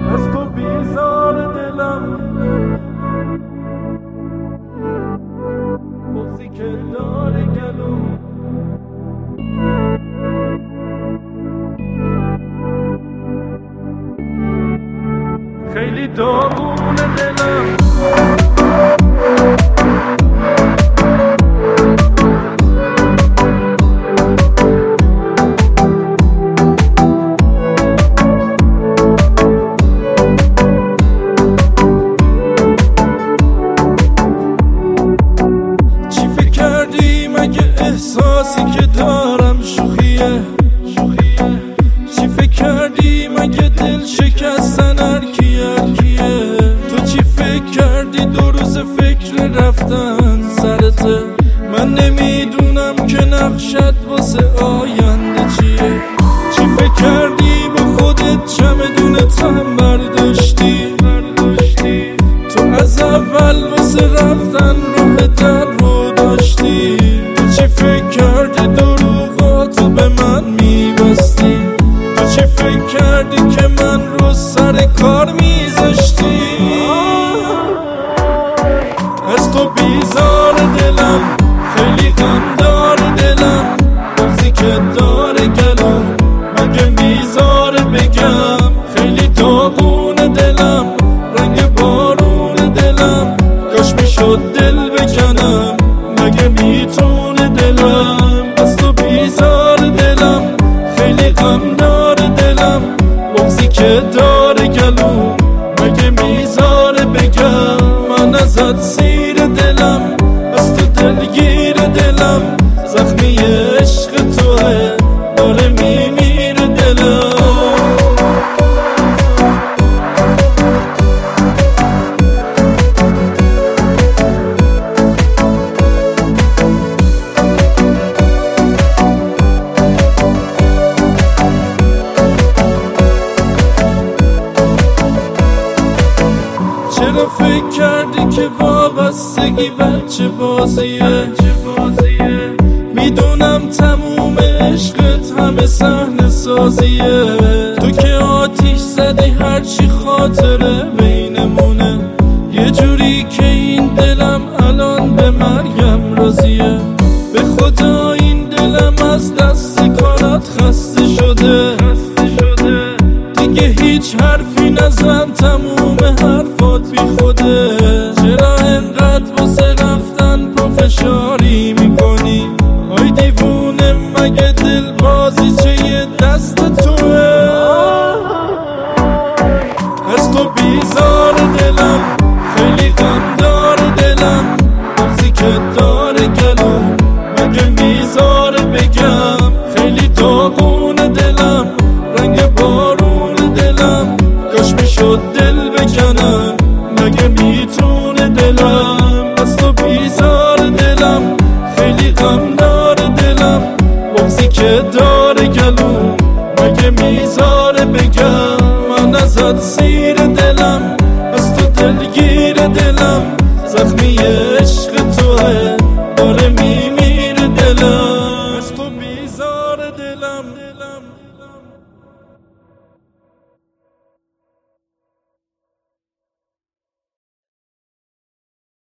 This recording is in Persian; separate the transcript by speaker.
Speaker 1: از تو بیزار دلم، بغضی که داره گلوم. خیلی داغونه دلم، چی فکر کردی مگه احساسی که دارم شوخیه؟ چی فکر کردی مگه دل شکستن هرکیه؟ تو چی فکر کردی دو روز فکر رفتن سرته؟ من نمیدونم که نقشت واسه آینده چیه. چی فکر کردی با خودت چمدونت هم برداشتی؟ تو از اول واسه رفتن راه در رو داشتی. تو چی فکر کردی دروغاتو به من میبستی؟ تو چی فکر کردی که من رو سر کار میذاشتی؟ از تو بیزار دلم، خیلی غم داره دلم، بغضی که داره گلوم. مگه میذاره بگم خیلی داغونه دلم، رنگ بارون دلم، کاش میشد دل بکنم. مگه میتونه دلم از تو بیزار دلم، خیلی غم داره دلم، بغضی که داره گلوم. مگه میذاره بگم من ازت سیر دلم، از تو دلگیر دلم، زخمی عشق توه داره میمیره دلم. چرا فکر کردی که وابستگی بچه بازیه؟ میدونم تموم عشقت همه صحنه سازیه. تو که آتیش زدی هرچی خاطره بینمونه، یه جوری که این دلم الان به مرگم راضیه. به خدا این دلم از دست کارات خسته شده، دیگه هیچ حرفی نزن، تموم حرفات بی خوده. چرا انقدر واسه رفتن پافشاری میکنی؟ آی دیوونه مگه دل بازی چه یه دست توه؟ از تو بیزار دلم، خیلی غم داره دلم، بغضی که داره گلوم. مگه میذاره بگم خیلی داغونه دلم، رنگ بارون دلم، کاش میشد دل بکنم. مگه میتونه دلم از تو بیزار دلم، خیلی غم داره دلم، بغضی که داره گلوم. مگه میذاره بگم من ازت سیر دلم، از تو دلگیر دلم، زخمی